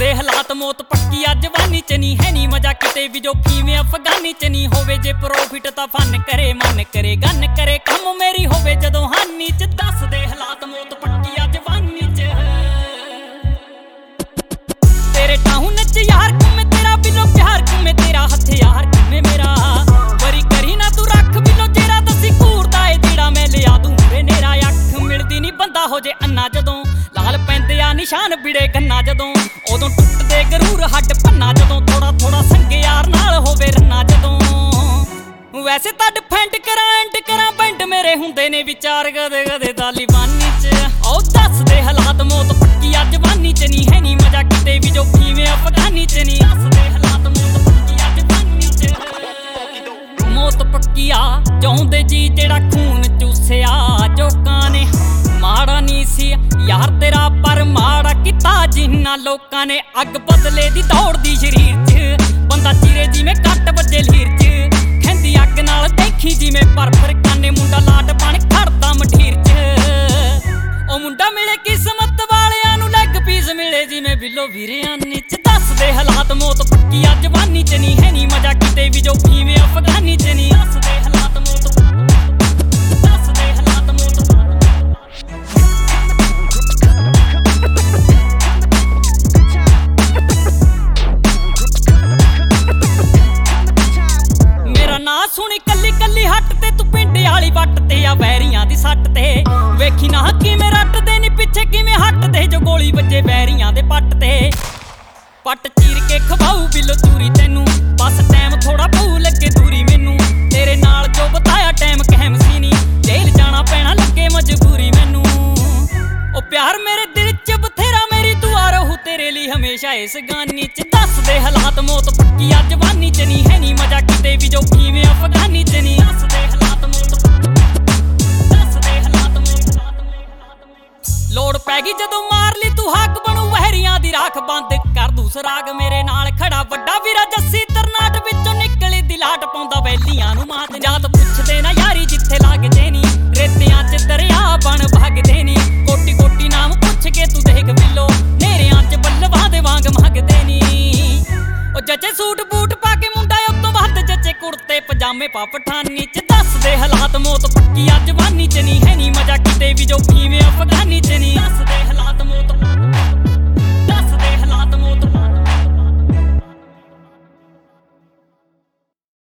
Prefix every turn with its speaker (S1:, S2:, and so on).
S1: दे हालात मौत पक्की आ जवानी च नहीं है नी मजा किते भी जो फीमे अफगानी च नहीं होवे जे प्रॉफिट ता फन करे मन करे गन करे कम मेरी होवे जदों हानी च दस दे हालात मौत पक्की आ जवानी च तेरे टाउन च यार कुमे तेरा बिलो प्यार कुमे तेरा हथियार कुमे मेरा वरी करी ना तू रख बिलो जेरा दसी घूरदा ए जेड़ा मैं लिया दूं वे नेरा अख मिलदी नहीं बंदा हो जे अन्ना जदों लाल पैंदे आ निशान बिड़े गन्ना जदों उदों टुटदे गरूर हड्ड भन्ना जदों थोड़ा थोड़ा संगे यार नाल होवे रन्ना जदों वैसे तां डिफेंड करा एंड करा पेंट मेरे हुंदे ने विचार गदे गदे तालिबानी च ओ दस दे हालात मौत पक्की आ जवानी च नहीं है नी मजा किते भी जो फीमे अफगानी च नहीं दस दे हालात मौत पक्की आ जवानी च मौत पक्की आ चाहुंदे जी जेड़ा खून चूसिया जोकां ने माड़ा नी सी यार तेरा पर माड़ा किता जिन्ना लोकां ने अग बदले दी दौड़दी शरीर च बंदा चिरे जिवें कट बजे लीर च खैंदी अग नाल देखी जिवें पर काने मुंडा लाट बन खड़दा मठीर च ओ मुंडा मिले किस्मत वालियां नूं लैग पीस मिले जिवें बिलो वीरियानी च दस दे हालात मौत पक्की आ जवानी च नहीं है नी मजा किते भी जो फीमे अफगानी च नहीं दस दे हालात मौत सुनी कली कली हट ते तू पिंड आली वट ते आ वैरियां दी सट ते वेखी ना किवें रटदे नी पिछे किवें हटदे जो गोली वजे वैरियां दे पट ते पट चीर के खवाऊ बिलो चूरी तैनू बस टाइम थोड़ा पऊ लगे दूरी मैनू तेरे नाल जो बताया टाइम कहम सी नी जेल जाना पैना लगे मजबूरी मैनू ओ प्यार मेरे दिल च बथेरा मेरी दुआ रहू तेरे लिए हमेशा इस गानी च दस दे हालात मौत पक्की आ जवानी च नहीं है नी मजा किते भी जो फीमे अफगानी च नहीं दस दे हालात मौत दस दे हालात मौत लोड़ पैगी जदों मार ली तू हक बनू वहरियां दी राख बंद कर दू सराग मेरे नाल खड़ा वड्डा वीरा जस्सी तरनाट विचों निकली दिलाट पाउंदा वैलियां नू मात जात पुछदे ना यारी जिथे लगदे नी रेतियां च दरिया बन भगदे नी कोटी कोटी नाम पुछ के तू देख बिलो नेरियां च बल्लवां दे वांग मंगदे नी ओ जचे सूट बूट पा के मुंडा उतों वध जचे कुर्ते पजामे पा पठानी च दस दे हालात मौत पक्की आ जवानी च नहीं है नी मजा किते भी जो फीमे अफगानी च नहीं दस दे